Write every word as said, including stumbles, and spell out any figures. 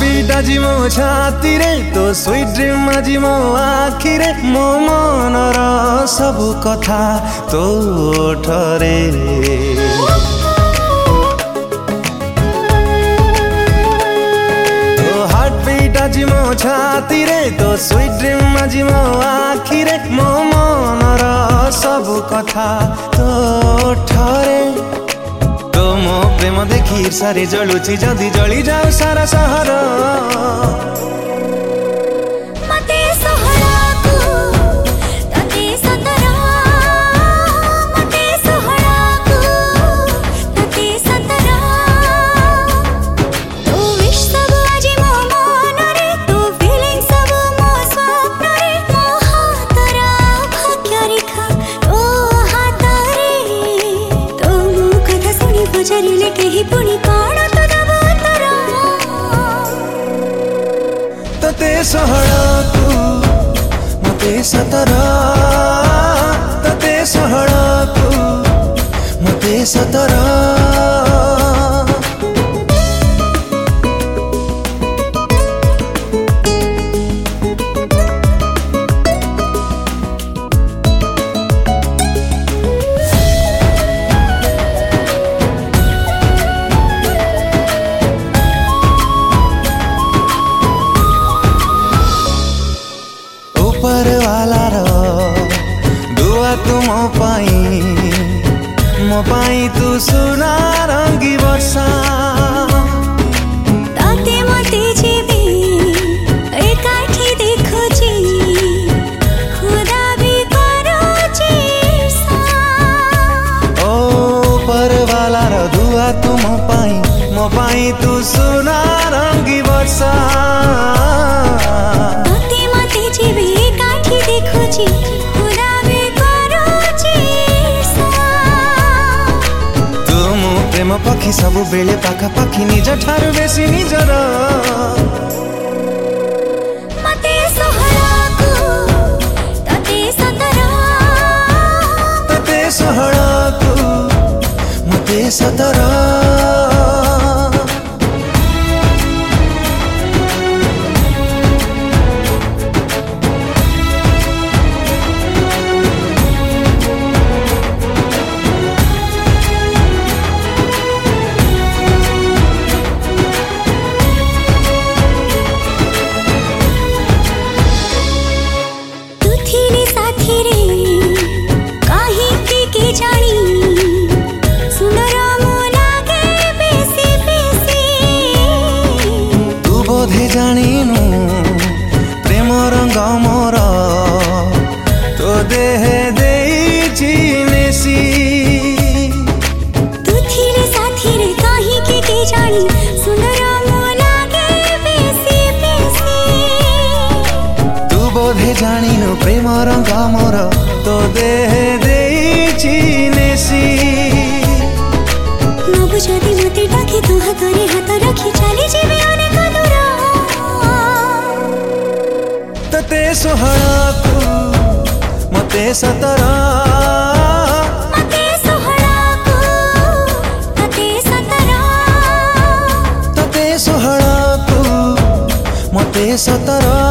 Beat आज मो छाती रे तो स्वीट ड्रीम आज मो आखि रे मो मनर सब कथा तो ठरे तो हार्ट बीट आज मो छाती रे तो स्वीट ड्रीम आज मो आखि रे मो मनर सब कथा तो ठरे तो मो प्रेम देखी सारे जलुची जदि जली जाओ सारा सहर तते सहळाकु मते सतरा तते सहळाकु मते सतरा ऊपर वाला रो दुआ तू मो पाई मो पाई तू सुना रंगी वर्षा ताते मते जीवी एकाठी देखो जी खुदा भी करो जी सा ओ ऊपर वाला रो दुआ तू मो पाई मो पाई तू सुना रंगी वर्षा ताते मते जीवी देखो जी खुदा भी करो जी सा तुम प्रेम पक्षी सबु बेले पाखा पाखी निज ठारू बेसी निजर मते सहळाकु तते सतरा तते सहळाकु मते सतरा जानिनु प्रेम रंग मोर तो देह देइछि नेसी तू थिरे साथी रे काहे के के जानी सुंदर मो लागे बेसी बेसी तू बोधे जानिनु प्रेम रंग मोर तो देह देइछि नेसी न बुझदी मते डाके तू हातरे हात रखी चली जीवे अनेक दूर तते सहळाकु मते सतरा मते सहळाकु तते सतरा तते सहळाकु मते सतरा।